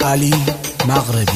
Ali Maghrebi.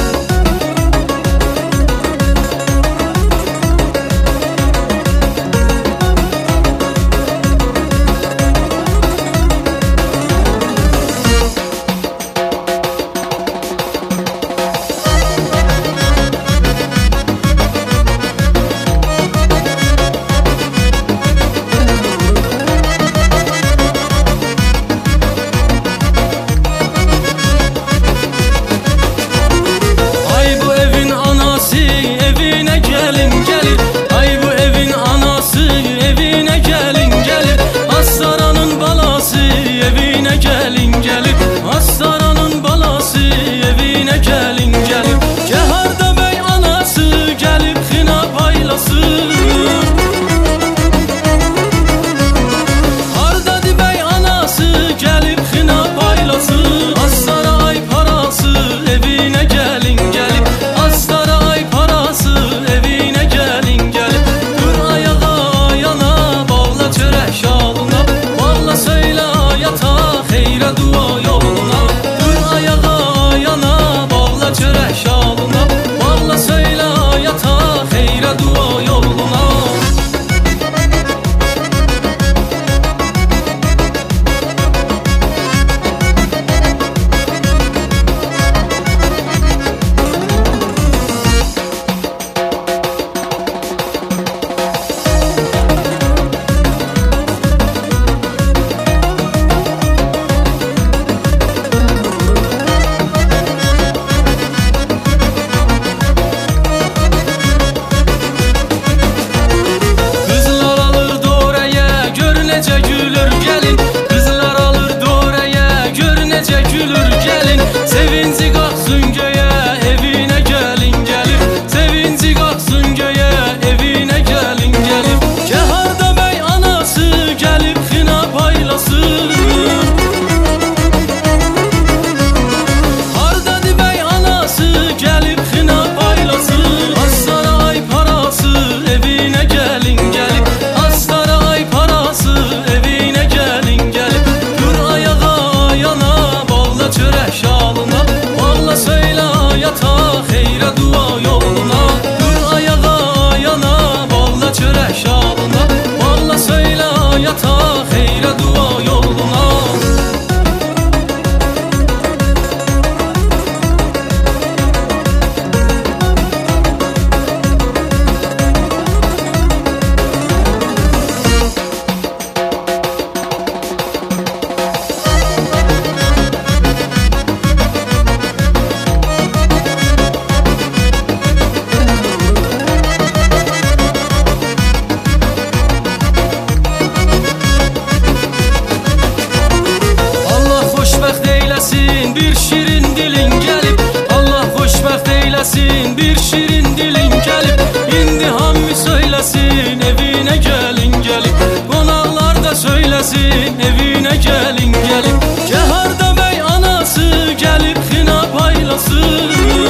Bir şirin dilin gelip indi hammi söylesin, evine gelin gelip konaklar da söylesin, evine gelin gelip Ceharda bey anası gelip xina paylasın.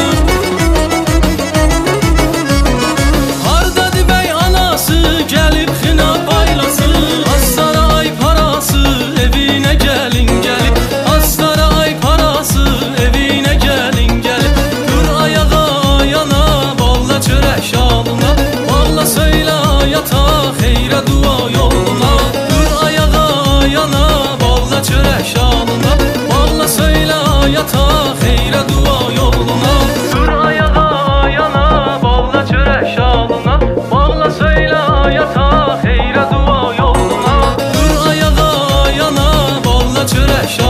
Hardadı bey anası gelip xina paylasın. Astara ay parası evine gelin gelip, astara ay parası evine gelin gelip dur ayağa yana balla çörek şalına, balla söyle yata xeyrə dua yoluna. Dur ayağa yana balla çörek şalına, balla söyle yata xeyrə dua yoluna. Dur ayağa yana balla çörek şalına, balla söyle yata xeyrə dua yoluna. Dur ayağa yana balla çörek şalına.